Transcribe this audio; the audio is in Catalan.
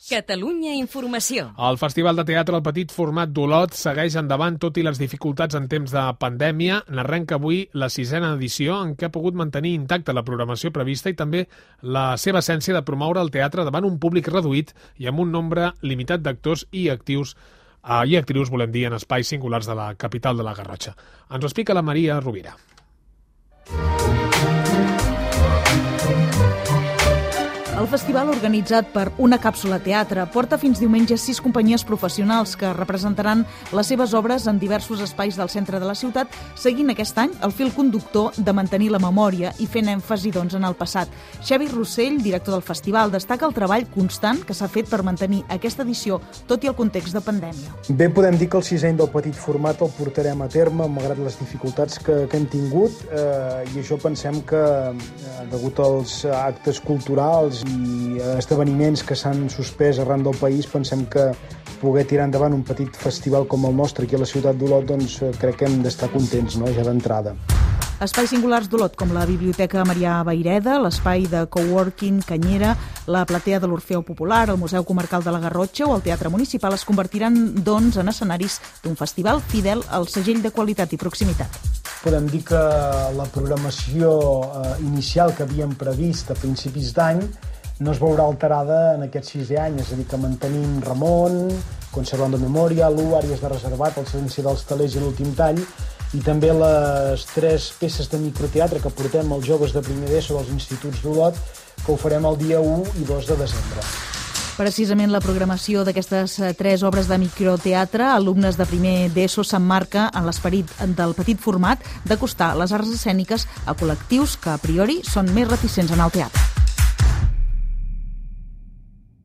Catalunya Informació. El Festival de Teatre al Petit Format d'Olot segueix endavant tot i les dificultats en temps de pandèmia. N'arrenca avui la 6ª edició en què ha pogut mantenir intacta la programació prevista i també la seva essència de promoure el teatre davant un públic reduït i amb un nombre limitat d'actors i actrius, volem dir, en espais singulars de la capital de la Garrotxa. Ens ho explica la Maria Rovira. El festival, organitzat per Una Càpsula Teatre, porta fins diumenge 6 companyies professionals que representaran les seves obres en diversos espais del centre de la ciutat, seguint aquest any el fil conductor de mantenir la memòria i fent èmfasi en el passat. Xavi Rossell, director del festival, destaca el treball constant que s'ha fet per mantenir aquesta edició, tot i el context de pandèmia. Bé, podem dir que el 6è any del petit format el portarem a terme, malgrat les dificultats que hem tingut, i això pensem que, degut als actes culturals i esdeveniments que s'han suspès arran del país, pensem que poder tirar endavant un petit festival com el nostre aquí a la ciutat d'Olot, doncs crec que hem d'estar contents, no?, ja d'entrada. Espais singulars d'Olot, com la Biblioteca Marià Vayreda, l'espai de coworking Canyera, la platea de l'Orfeó Popular, el Museu Comarcal de la Garrotxa o el Teatre Municipal es convertiran, doncs, en escenaris d'un festival fidel al segell de qualitat i proximitat. Podem dir que la programació inicial que havíem previst a principis d'any no es veurà alterada en aquest 6è any, és a dir, que mantenim Ramon, Conservando Memoria, l'1, àrees de reservat, el silenci dels telers i l'últim tall, i també les 3 peces de microteatre que portem als joves de primer d'ESO dels instituts d'Olot, que ho farem el dia 1 i 2 de desembre. Precisament la programació d'aquestes 3 obres de microteatre, alumnes de primer d'ESO, s'emmarca en l'esperit del petit format d'acostar les arts escèniques a col·lectius que a priori són més reticents en el teatre.